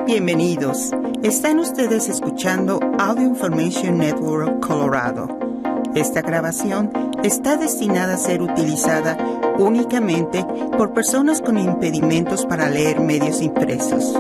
Bienvenidos. Están ustedes escuchando Audio Information Network Colorado. Esta grabación está destinada a ser utilizada únicamente por personas con impedimentos para leer medios impresos.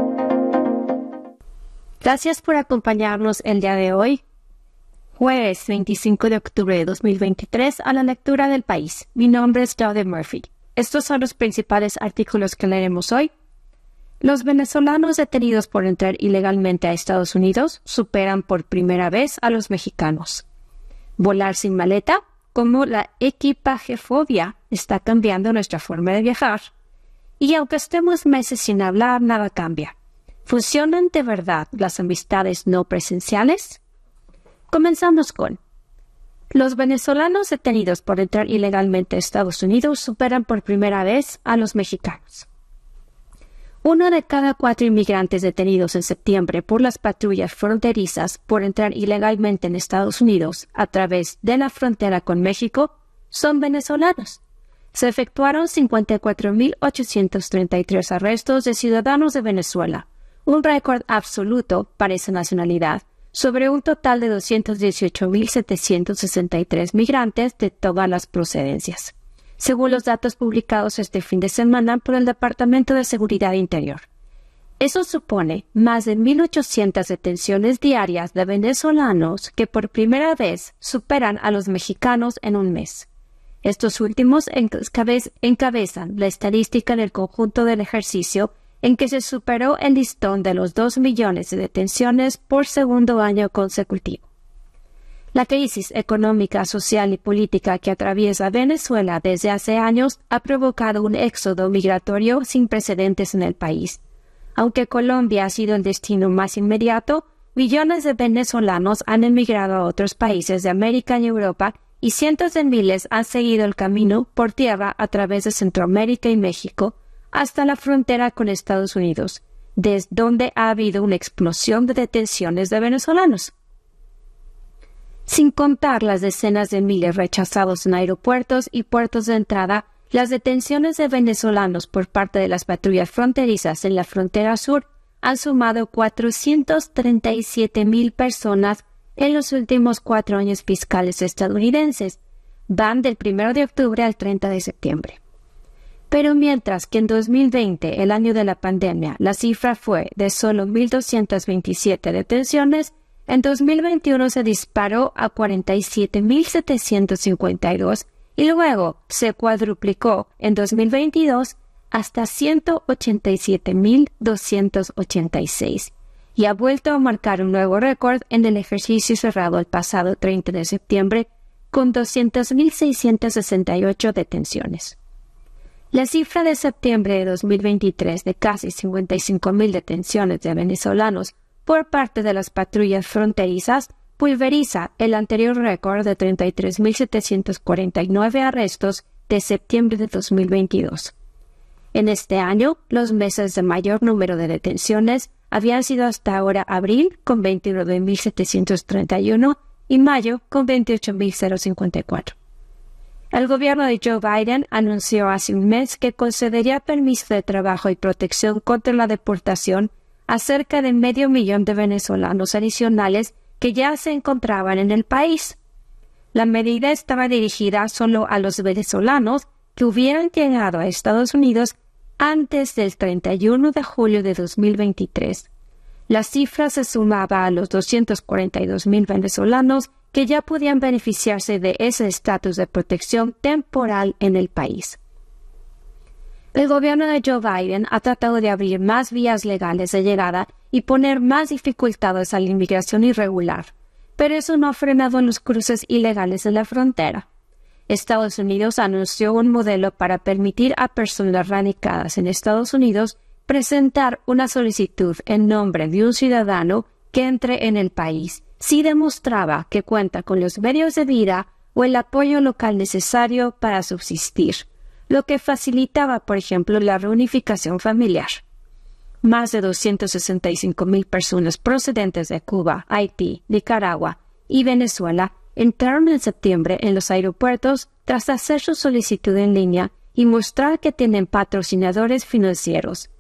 Gracias por acompañarnos el día de hoy, jueves 25 de octubre de 2023, a la lectura del país. Mi nombre es Claudia Murphy. Estos son los principales artículos que leeremos hoy. Los venezolanos detenidos por entrar ilegalmente a Estados Unidos superan por primera vez a los mexicanos. Volar sin maleta, como la equipajefobia está cambiando nuestra forma de viajar. Y aunque estemos meses sin hablar, nada cambia. ¿Funcionan de verdad las amistades no presenciales? Comenzamos con: los venezolanos detenidos por entrar ilegalmente a Estados Unidos superan por primera vez a los mexicanos. 1 de cada 4 inmigrantes detenidos en septiembre por las patrullas fronterizas por entrar ilegalmente en Estados Unidos a través de la frontera con México son venezolanos. Se efectuaron 54.833 arrestos de ciudadanos de Venezuela, un récord absoluto para esa nacionalidad, sobre un total de 218.763 migrantes de todas las procedencias, según los datos publicados este fin de semana por el Departamento de Seguridad Interior. Eso supone más de 1.800 detenciones diarias de venezolanos que por primera vez superan a los mexicanos en un mes. Estos últimos encabezan la estadística del conjunto del ejercicio en que se superó el listón de los 2 millones de detenciones por segundo año consecutivo. La crisis económica, social y política que atraviesa Venezuela desde hace años ha provocado un éxodo migratorio sin precedentes en el país. Aunque Colombia ha sido el destino más inmediato, millones de venezolanos han emigrado a otros países de América y Europa y cientos de miles han seguido el camino por tierra a través de Centroamérica y México hasta la frontera con Estados Unidos, desde donde ha habido una explosión de detenciones de venezolanos. Sin contar las decenas de miles rechazados en aeropuertos y puertos de entrada, las detenciones de venezolanos por parte de las patrullas fronterizas en la frontera sur han sumado 437.000 personas en los últimos 4 años fiscales estadounidenses. Van del 1 de octubre al 30 de septiembre. Pero mientras que en 2020, el año de la pandemia, la cifra fue de solo 1.227 detenciones, en 2021 se disparó a 47.752 y luego se cuadruplicó en 2022 hasta 187.286 y ha vuelto a marcar un nuevo récord en el ejercicio cerrado el pasado 30 de septiembre con 200.668 detenciones. La cifra de septiembre de 2023 de casi 55.000 detenciones de venezolanos por parte de las patrullas fronterizas pulveriza el anterior récord de 33.749 arrestos de septiembre de 2022. En este año, los meses de mayor número de detenciones habían sido hasta ahora abril con 29.731 y mayo con 28.054. El gobierno de Joe Biden anunció hace un mes que concedería permiso de trabajo y protección contra la deportación a cerca de 500.000 de venezolanos adicionales que ya se encontraban en el país. La medida estaba dirigida solo a los venezolanos que hubieran llegado a Estados Unidos antes del 31 de julio de 2023. La cifra se sumaba a los 242.000 venezolanos que ya podían beneficiarse de ese estatus de protección temporal en el país. El gobierno de Joe Biden ha tratado de abrir más vías legales de llegada y poner más dificultades a la inmigración irregular, pero eso no ha frenado los cruces ilegales en la frontera. Estados Unidos anunció un modelo para permitir a personas radicadas en Estados Unidos presentar una solicitud en nombre de un ciudadano que entre en el país si demostraba que cuenta con los medios de vida o el apoyo local necesario para subsistir, lo que facilitaba, por ejemplo, la reunificación familiar. Más de 265.000 personas procedentes de Cuba, Haití, Nicaragua y Venezuela entraron en septiembre en los aeropuertos tras hacer su solicitud en línea y mostrar que tienen patrocinadores financieros.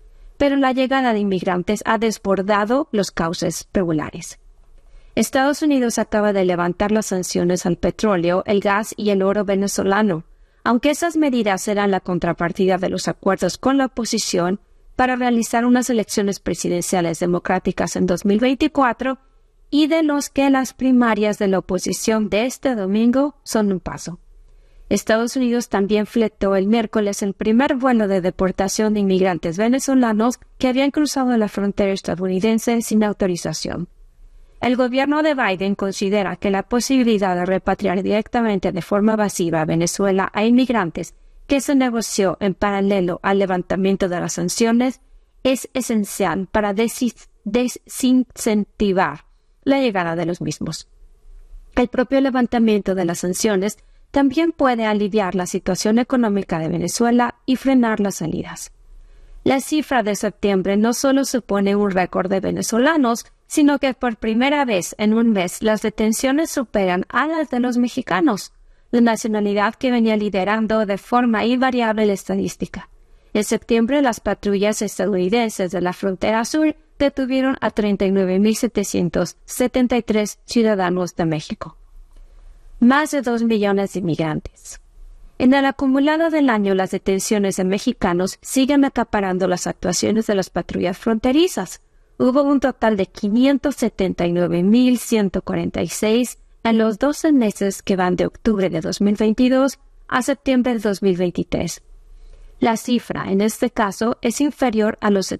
pero la llegada de inmigrantes ha desbordado los cauces regulares. Estados Unidos acaba de levantar las sanciones al petróleo, el gas y el oro venezolano, aunque esas medidas serán la contrapartida de los acuerdos con la oposición para realizar unas elecciones presidenciales democráticas en 2024 y de los que las primarias de la oposición de este domingo son un paso. Estados Unidos también fletó el miércoles el primer vuelo de deportación de inmigrantes venezolanos que habían cruzado la frontera estadounidense sin autorización. El gobierno de Biden considera que la posibilidad de repatriar directamente de forma masiva a Venezuela a inmigrantes que se negoció en paralelo al levantamiento de las sanciones es esencial para desincentivar la llegada de los mismos. El propio levantamiento de las sanciones también puede aliviar la situación económica de Venezuela y frenar las salidas. La cifra de septiembre no solo supone un récord de venezolanos, sino que por primera vez en un mes las detenciones superan a las de los mexicanos, la nacionalidad que venía liderando de forma invariable la estadística. En septiembre, las patrullas estadounidenses de la frontera sur detuvieron a 39.773 ciudadanos de México. Más de 2 millones de inmigrantes. En el acumulado del año, las detenciones de mexicanos siguen acaparando las actuaciones de las patrullas fronterizas. Hubo un total de 579.146 en los 12 meses que van de octubre de 2022 a septiembre de 2023. La cifra, en este caso, es inferior a los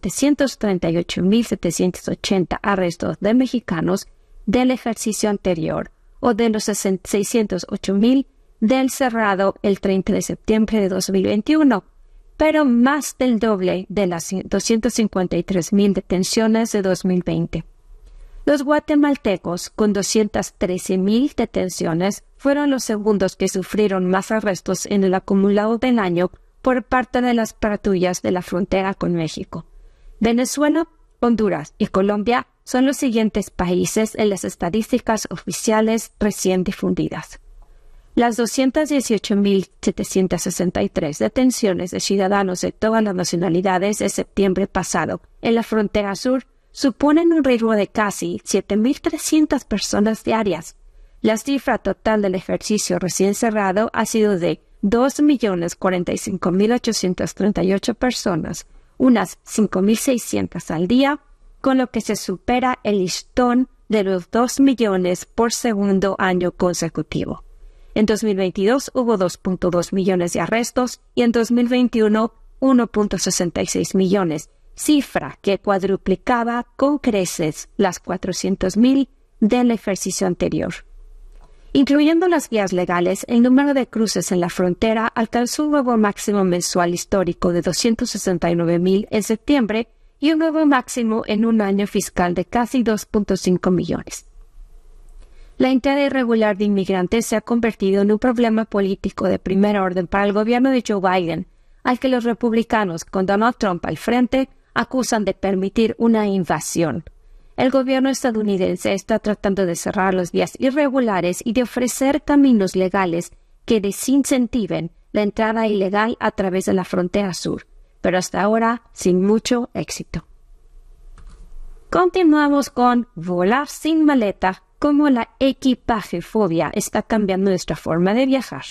738.780 arrestos de mexicanos del ejercicio anterior o de los 608.000 del cerrado el 30 de septiembre de 2021, pero más del doble de las 253.000 detenciones de 2020. Los guatemaltecos, con 213.000 detenciones, fueron los segundos que sufrieron más arrestos en el acumulado del año por parte de las patrullas de la frontera con México. Venezuela, Honduras y Colombia son los siguientes países en las estadísticas oficiales recién difundidas. Las 218.763 detenciones de ciudadanos de todas las nacionalidades de septiembre pasado en la frontera sur suponen un ritmo de casi 7.300 personas diarias. La cifra total del ejercicio recién cerrado ha sido de 2.045.838 personas, unas 5.600 al día, con lo que se supera el listón de los 2 millones por segundo año consecutivo. En 2022 hubo 2.2 millones de arrestos y en 2021 1.66 millones, cifra que cuadruplicaba con creces las 400.000 del ejercicio anterior. Incluyendo las vías legales, el número de cruces en la frontera alcanzó un nuevo máximo mensual histórico de 269.000 en septiembre y un nuevo máximo en un año fiscal de casi 2.5 millones. La entrada irregular de inmigrantes se ha convertido en un problema político de primer orden para el gobierno de Joe Biden, al que los republicanos, con Donald Trump al frente, acusan de permitir una invasión. El gobierno estadounidense está tratando de cerrar las vías irregulares y de ofrecer caminos legales que desincentiven la entrada ilegal a través de la frontera sur, pero hasta ahora sin mucho éxito. Continuamos con volar sin maleta, cómo la equipajefobia está cambiando nuestra forma de viajar.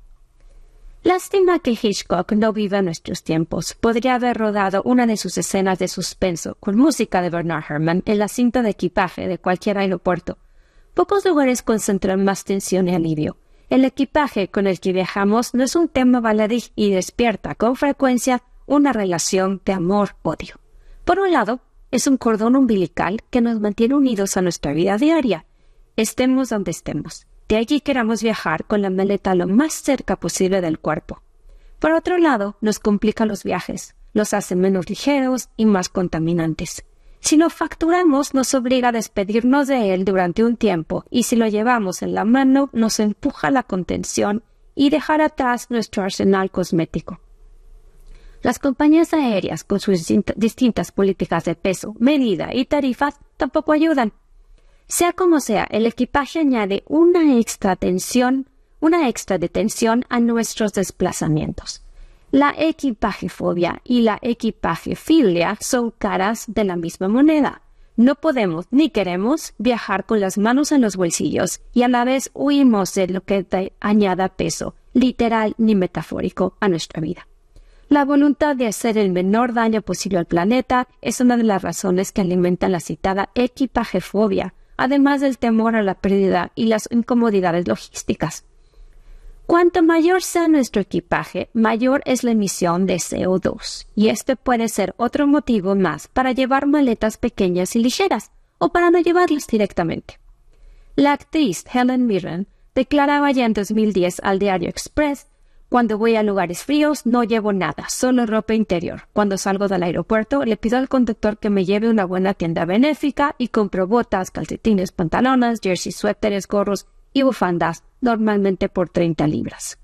Lástima que Hitchcock no viva en nuestros tiempos. Podría haber rodado una de sus escenas de suspenso con música de Bernard Herrmann en la cinta de equipaje de cualquier aeropuerto. Pocos lugares concentran más tensión y alivio. El equipaje con el que viajamos no es un tema baladí y despierta con frecuencia una relación de amor-odio. Por un lado, es un cordón umbilical que nos mantiene unidos a nuestra vida diaria, estemos donde estemos. De allí queramos viajar con la maleta lo más cerca posible del cuerpo. Por otro lado, nos complica los viajes, los hace menos ligeros y más contaminantes. Si lo facturamos, nos obliga a despedirnos de él durante un tiempo y si lo llevamos en la mano, nos empuja a la contención y dejar atrás nuestro arsenal cosmético. Las compañías aéreas, con sus distintas políticas de peso, medida y tarifas, tampoco ayudan. Sea como sea, el equipaje añade una extra de tensión a nuestros desplazamientos. La equipajefobia y la equipajefilia son caras de la misma moneda. No podemos ni queremos viajar con las manos en los bolsillos y a la vez huimos de lo que añada peso, literal ni metafórico, a nuestra vida. La voluntad de hacer el menor daño posible al planeta es una de las razones que alimentan la citada equipajefobia, además del temor a la pérdida y las incomodidades logísticas. Cuanto mayor sea nuestro equipaje, mayor es la emisión de CO2, y este puede ser otro motivo más para llevar maletas pequeñas y ligeras, o para no llevarlas directamente. La actriz Helen Mirren declaraba ya en 2010 al diario Express: "Cuando voy a lugares fríos no llevo nada, solo ropa interior. Cuando salgo del aeropuerto le pido al conductor que me lleve a una buena tienda benéfica y compro botas, calcetines, pantalones, jerseys, suéteres, gorros y bufandas, normalmente por 30 libras.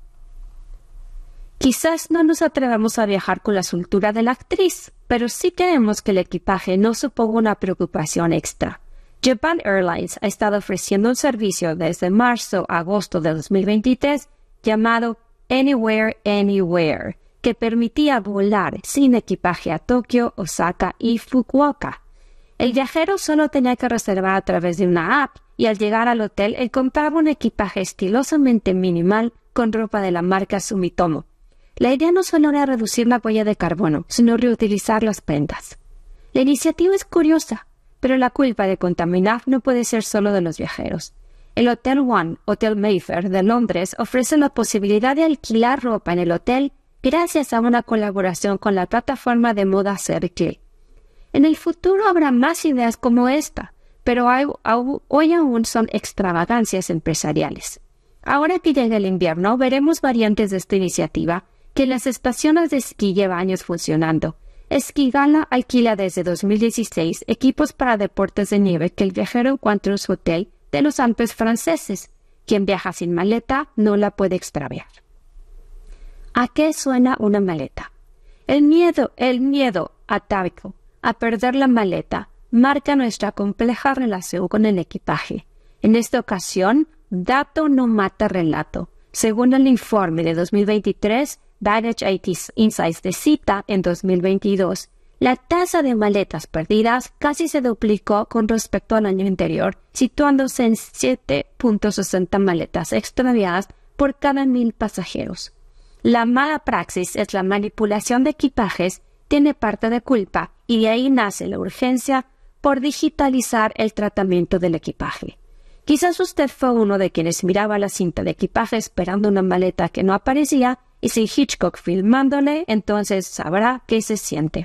Quizás no nos atrevamos a viajar con la soltura de la actriz, pero sí queremos que el equipaje no suponga una preocupación extra. Japan Airlines ha estado ofreciendo un servicio desde marzo a agosto de 2023 llamado Anywhere, Anywhere, que permitía volar sin equipaje a Tokio, Osaka y Fukuoka. El viajero solo tenía que reservar a través de una app y al llegar al hotel encontraba un equipaje estilosamente minimal con ropa de la marca Sumitomo. La idea no solo era reducir la huella de carbono, sino reutilizar las prendas. La iniciativa es curiosa, pero la culpa de contaminar no puede ser solo de los viajeros. El Hotel One, Hotel Mayfair de Londres, ofrece la posibilidad de alquilar ropa en el hotel gracias a una colaboración con la plataforma de moda Cercle. En el futuro habrá más ideas como esta, pero hoy aún son extravagancias empresariales. Ahora que llega el invierno, veremos variantes de esta iniciativa que las estaciones de esquí lleva años funcionando. Esquigala alquila desde 2016 equipos para deportes de nieve que el viajero encuentra en su hotel de los Alpes franceses. Quien viaja sin maleta no la puede extraviar. ¿A qué suena una maleta? El miedo atávico a perder la maleta marca nuestra compleja relación con el equipaje. En esta ocasión, dato no mata relato. Según el informe de 2023, Baggage IT Insights de Cita en 2022, la tasa de maletas perdidas casi se duplicó con respecto al año anterior, situándose en 7.60 maletas extraviadas por cada 1,000 pasajeros. La mala praxis es la manipulación de equipajes, tiene parte de culpa y de ahí nace la urgencia por digitalizar el tratamiento del equipaje. Quizás usted fue uno de quienes miraba la cinta de equipaje esperando una maleta que no aparecía y sin Hitchcock filmándole, entonces sabrá qué se siente.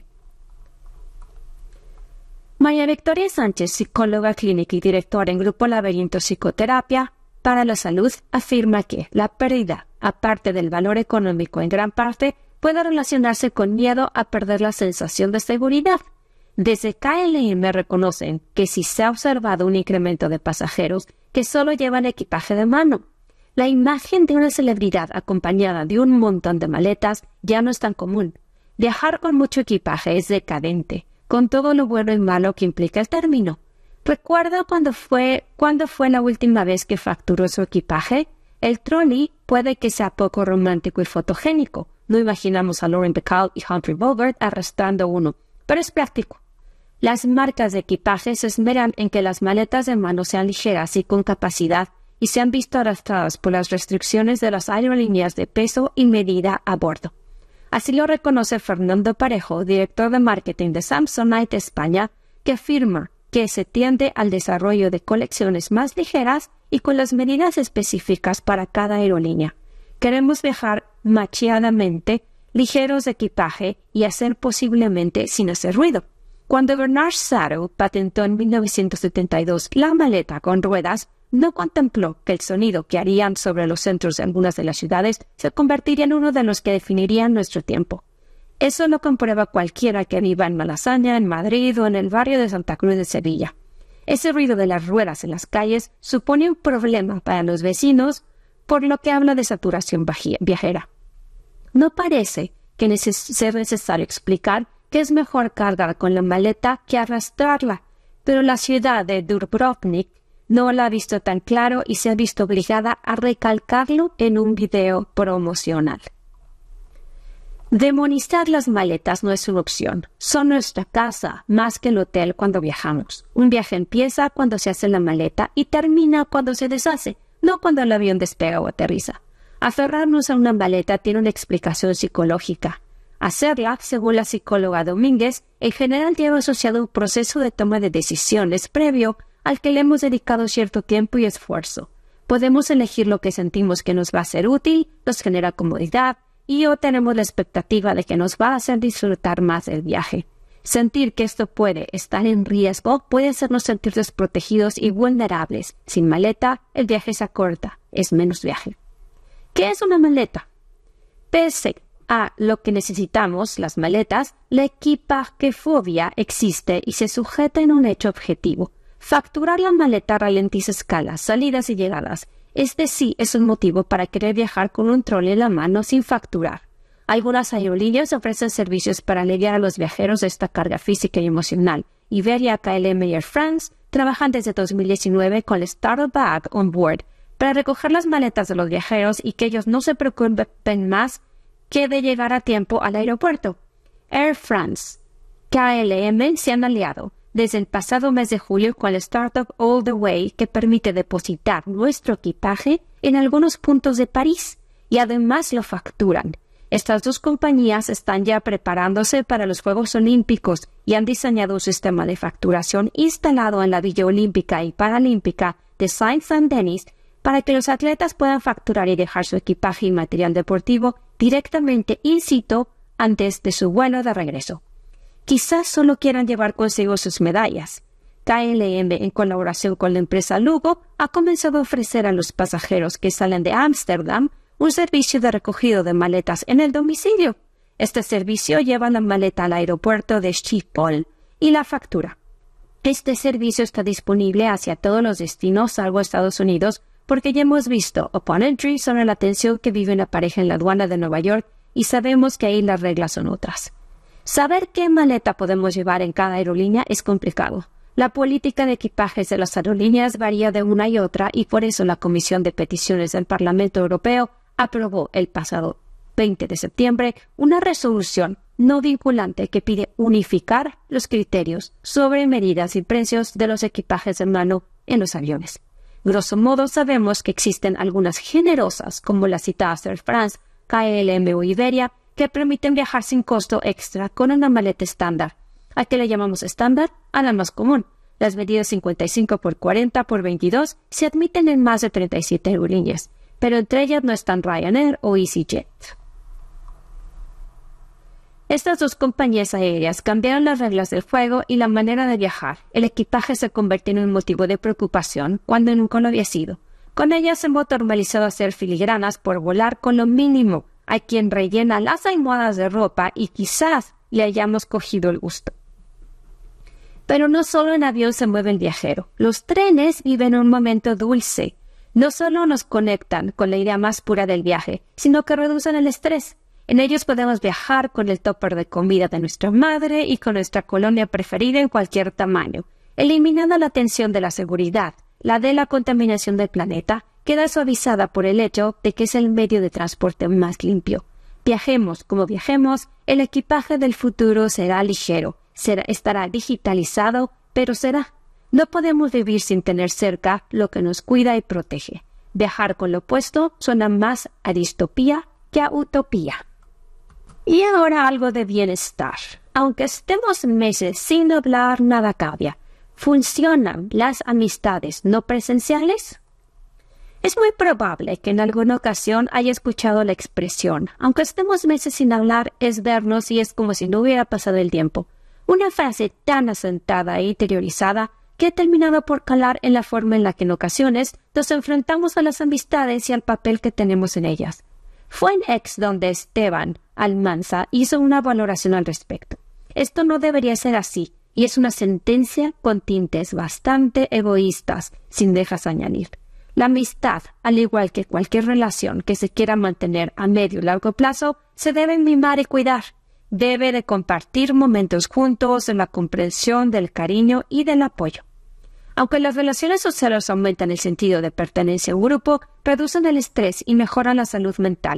María Victoria Sánchez, psicóloga clínica y directora en Grupo Laberinto Psicoterapia para la Salud, afirma que la pérdida, aparte del valor económico en gran parte, puede relacionarse con miedo a perder la sensación de seguridad. Desde KLM reconocen que sí se ha observado un incremento de pasajeros que solo llevan equipaje de mano. La imagen de una celebridad acompañada de un montón de maletas ya no es tan común. Viajar con mucho equipaje es decadente, con todo lo bueno y malo que implica el término. ¿Recuerda cuándo fue la última vez que facturó su equipaje? El trolley puede que sea poco romántico y fotogénico. No imaginamos a Lauren Bacall y Humphrey Bogart arrastrando uno, pero es práctico. Las marcas de equipaje se esmeran en que las maletas de mano sean ligeras y con capacidad y se han visto arrastradas por las restricciones de las aerolíneas de peso y medida a bordo. Así lo reconoce Fernando Parejo, director de marketing de Samsonite España, que afirma que se tiende al desarrollo de colecciones más ligeras y con las medidas específicas para cada aerolínea. Queremos viajar macheadamente, ligeros de equipaje y hacer posiblemente sin hacer ruido. Cuando Bernard Sato patentó en 1972 la maleta con ruedas, no contempló que el sonido que harían sobre los centros de algunas de las ciudades se convertiría en uno de los que definirían nuestro tiempo. Eso lo comprueba cualquiera que viva en Malasaña, en Madrid o en el barrio de Santa Cruz de Sevilla. Ese ruido de las ruedas en las calles supone un problema para los vecinos, por lo que habla de saturación viajera. No parece que sea necesario explicar que es mejor cargar con la maleta que arrastrarla, pero la ciudad de Dubrovnik no la ha visto tan claro y se ha visto obligada a recalcarlo en un video promocional. Demonizar las maletas no es una opción. Son nuestra casa, más que el hotel cuando viajamos. Un viaje empieza cuando se hace la maleta y termina cuando se deshace, no cuando el avión despega o aterriza. Aferrarnos a una maleta tiene una explicación psicológica. Hacerla, según la psicóloga Domínguez, en general lleva asociado un proceso de toma de decisiones previo al que le hemos dedicado cierto tiempo y esfuerzo. Podemos elegir lo que sentimos que nos va a ser útil, nos genera comodidad, y o tenemos la expectativa de que nos va a hacer disfrutar más del viaje. Sentir que esto puede estar en riesgo puede hacernos sentir desprotegidos y vulnerables. Sin maleta, el viaje se acorta, es menos viaje. ¿Qué es una maleta? Pese a lo que necesitamos, las maletas, la equipajefobia existe y se sujeta en un hecho objetivo. Facturar la maleta ralentiza escalas, salidas y llegadas. Este sí es un motivo para querer viajar con un trole en la mano sin facturar. Algunas aerolíneas ofrecen servicios para aliviar a los viajeros de esta carga física y emocional. Iberia, KLM y Air France trabajan desde 2019 con el Startup Bag on Board para recoger las maletas de los viajeros y que ellos no se preocupen más que de llegar a tiempo al aeropuerto. Air France, KLM se han aliado desde el pasado mes de julio con el Startup All the Way, que permite depositar nuestro equipaje en algunos puntos de París y además lo facturan. Estas dos compañías están ya preparándose para los Juegos Olímpicos y han diseñado un sistema de facturación instalado en la Villa Olímpica y Paralímpica de Saint-Denis para que los atletas puedan facturar y dejar su equipaje y material deportivo directamente in situ antes de su vuelo de regreso. Quizás solo quieran llevar consigo sus medallas. KLM, en colaboración con la empresa Lugo, ha comenzado a ofrecer a los pasajeros que salen de Ámsterdam un servicio de recogido de maletas en el domicilio. Este servicio lleva la maleta al aeropuerto de Schiphol y la factura. Este servicio está disponible hacia todos los destinos salvo Estados Unidos porque ya hemos visto Upon Entry sobre la tensión que vive una pareja en la aduana de Nueva York y sabemos que ahí las reglas son otras. Saber qué maleta podemos llevar en cada aerolínea es complicado. La política de equipajes de las aerolíneas varía de una y otra y por eso la Comisión de Peticiones del Parlamento Europeo aprobó el pasado 20 de septiembre una resolución no vinculante que pide unificar los criterios sobre medidas y precios de los equipajes de mano en los aviones. Grosso modo sabemos que existen algunas generosas como las citadas Air France, KLM o Iberia que permiten viajar sin costo extra con una maleta estándar. ¿A qué le llamamos estándar? A la más común. Las medidas 55 por 40 por 22 se admiten en más de 37 aerolíneas, pero entre ellas no están Ryanair o EasyJet. Estas dos compañías aéreas cambiaron las reglas del juego y la manera de viajar. El equipaje se convirtió en un motivo de preocupación cuando nunca lo había sido. Con ellas hemos normalizado hacer filigranas por volar con lo mínimo. Hay quien rellena las almohadas de ropa y quizás le hayamos cogido el gusto. Pero no solo en avión se mueve el viajero. Los trenes viven un momento dulce. No solo nos conectan con la idea más pura del viaje, sino que reducen el estrés. En ellos podemos viajar con el tupper de comida de nuestra madre y con nuestra colonia preferida en cualquier tamaño, eliminando la tensión de la seguridad, la de la contaminación del planeta, queda suavizada por el hecho de que es el medio de transporte más limpio. Viajemos como viajemos, el equipaje del futuro será ligero, estará digitalizado, pero será. No podemos vivir sin tener cerca lo que nos cuida y protege. Viajar con lo opuesto suena más a distopía que a utopía. Y ahora algo de bienestar. Aunque estemos meses sin hablar, nada cambia. ¿Funcionan las amistades no presenciales? Es muy probable que en alguna ocasión haya escuchado la expresión, aunque estemos meses sin hablar, es vernos y es como si no hubiera pasado el tiempo. Una frase tan asentada e interiorizada que ha terminado por calar en la forma en la que en ocasiones nos enfrentamos a las amistades y al papel que tenemos en ellas. Fue en X donde Esteban Almanza hizo una valoración al respecto. Esto no debería ser así, y es una sentencia con tintes bastante egoístas, sin dejas añadir. La amistad, al igual que cualquier relación que se quiera mantener a medio y largo plazo, se debe mimar y cuidar. Debe de compartir momentos juntos de la comprensión, del cariño y del apoyo. Aunque las relaciones sociales aumentan el sentido de pertenencia a un grupo, reducen el estrés y mejoran la salud mental.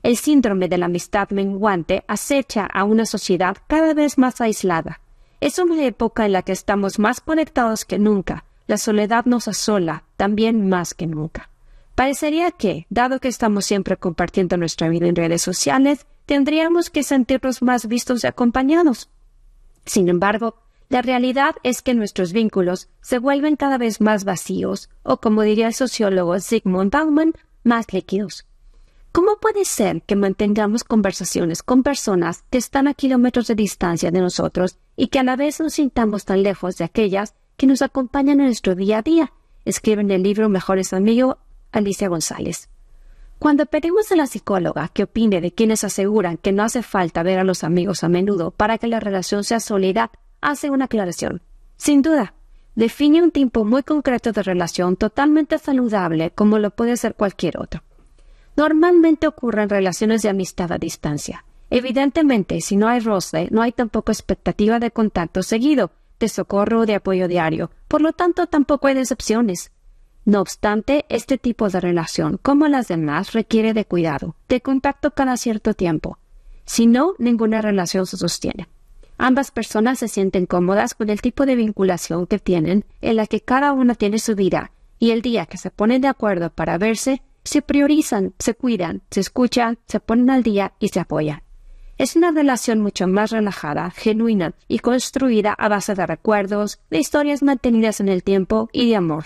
El síndrome de la amistad menguante acecha a una sociedad cada vez más aislada. Es una época en la que estamos más conectados que nunca. La soledad nos asola también más que nunca. Parecería que, dado que estamos siempre compartiendo nuestra vida en redes sociales, tendríamos que sentirnos más vistos y acompañados. Sin embargo, la realidad es que nuestros vínculos se vuelven cada vez más vacíos, o como diría el sociólogo Zygmunt Bauman, más líquidos. ¿Cómo puede ser que mantengamos conversaciones con personas que están a kilómetros de distancia de nosotros y que a la vez nos sintamos tan lejos de aquellas que nos acompañan en nuestro día a día? Escribe en el libro Mejores Amigos Alicia González. Cuando pedimos a la psicóloga que opine de quienes aseguran que no hace falta ver a los amigos a menudo para que la relación sea sólida, hace una aclaración. Sin duda, define un tipo muy concreto de relación totalmente saludable como lo puede ser cualquier otro. Normalmente ocurren relaciones de amistad a distancia. Evidentemente, si no hay roce, no hay tampoco expectativa de contacto seguido, de socorro o de apoyo diario. Por lo tanto, tampoco hay decepciones. No obstante, este tipo de relación, como las demás, requiere de cuidado, de contacto cada cierto tiempo. Si no, ninguna relación se sostiene. Ambas personas se sienten cómodas con el tipo de vinculación que tienen, en la que cada una tiene su vida, y el día que se ponen de acuerdo para verse, se priorizan, se cuidan, se escuchan, se ponen al día y se apoyan. Es una relación mucho más relajada, genuina y construida a base de recuerdos, de historias mantenidas en el tiempo y de amor.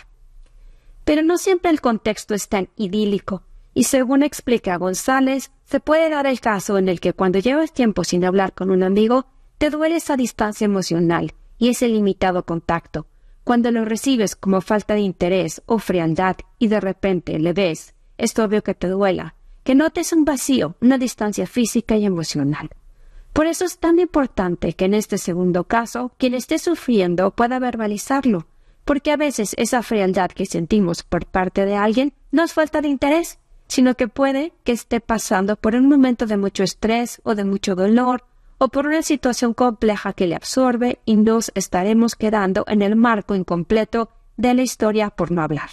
Pero no siempre el contexto es tan idílico, y según explica González, se puede dar el caso en el que cuando llevas tiempo sin hablar con un amigo, te duele esa distancia emocional y ese limitado contacto. Cuando lo recibes como falta de interés o frialdad y de repente le ves, es obvio que te duela, que notes un vacío, una distancia física y emocional. Por eso es tan importante que en este segundo caso, quien esté sufriendo pueda verbalizarlo, porque a veces esa frialdad que sentimos por parte de alguien no es falta de interés, sino que puede que esté pasando por un momento de mucho estrés o de mucho dolor, o por una situación compleja que le absorbe y nos estaremos quedando en el marco incompleto de la historia por no hablar.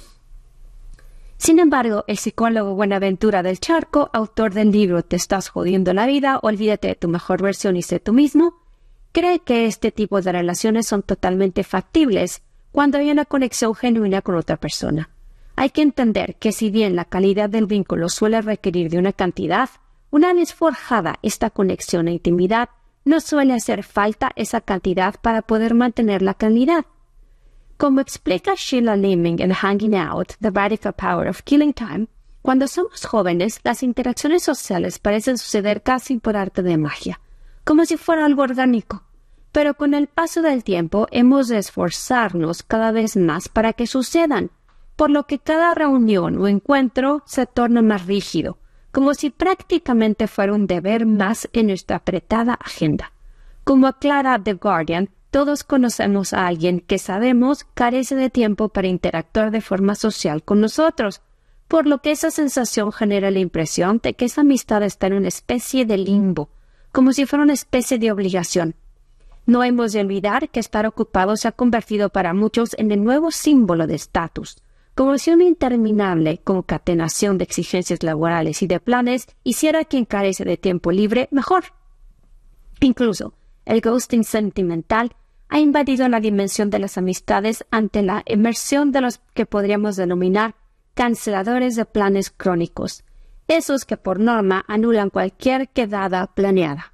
Sin embargo, el psicólogo Buenaventura del Charco, autor del libro Te estás jodiendo la vida, olvídate de tu mejor versión y sé tú mismo, cree que este tipo de relaciones son totalmente factibles cuando hay una conexión genuina con otra persona. Hay que entender que si bien la calidad del vínculo suele requerir de una cantidad, una vez forjada esta conexión e intimidad, no suele hacer falta esa cantidad para poder mantener la calidad. Como explica Sheila Lemming en Hanging Out, The Radical Power of Killing Time, cuando somos jóvenes, las interacciones sociales parecen suceder casi por arte de magia, como si fuera algo orgánico. Pero con el paso del tiempo hemos de esforzarnos cada vez más para que sucedan, por lo que cada reunión o encuentro se torna más rígido, como si prácticamente fuera un deber más en nuestra apretada agenda. Como aclara The Guardian, todos conocemos a alguien que sabemos carece de tiempo para interactuar de forma social con nosotros, por lo que esa sensación genera la impresión de que esa amistad está en una especie de limbo, como si fuera una especie de obligación. No hemos de olvidar que estar ocupado se ha convertido para muchos en el nuevo símbolo de estatus, como si una interminable concatenación de exigencias laborales y de planes hiciera quien carece de tiempo libre mejor. Incluso, el ghosting sentimental ha invadido la dimensión de las amistades ante la emersión de los que podríamos denominar canceladores de planes crónicos, esos que por norma anulan cualquier quedada planeada.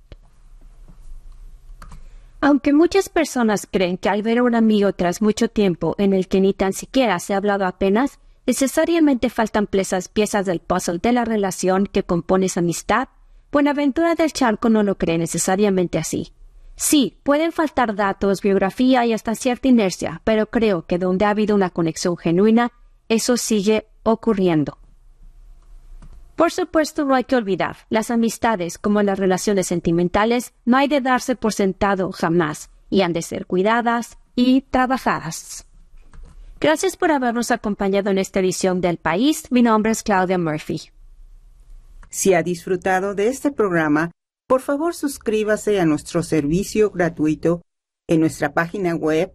Aunque muchas personas creen que al ver a un amigo tras mucho tiempo en el que ni tan siquiera se ha hablado apenas, necesariamente faltan piezas del puzzle de la relación que compone esa amistad, Buenaventura del Charco no lo cree necesariamente así. Sí, pueden faltar datos, biografía y hasta cierta inercia, pero creo que donde ha habido una conexión genuina, eso sigue ocurriendo. Por supuesto, no hay que olvidar, las amistades, como las relaciones sentimentales, no hay de darse por sentado jamás, y han de ser cuidadas y trabajadas. Gracias por habernos acompañado en esta edición del País. Mi nombre es Claudia Murphy. Si ha disfrutado de este programa, por favor suscríbase a nuestro servicio gratuito en nuestra página web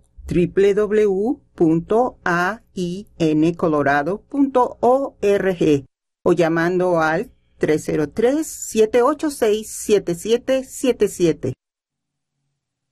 www.aincolorado.org o llamando al 303-786-7777.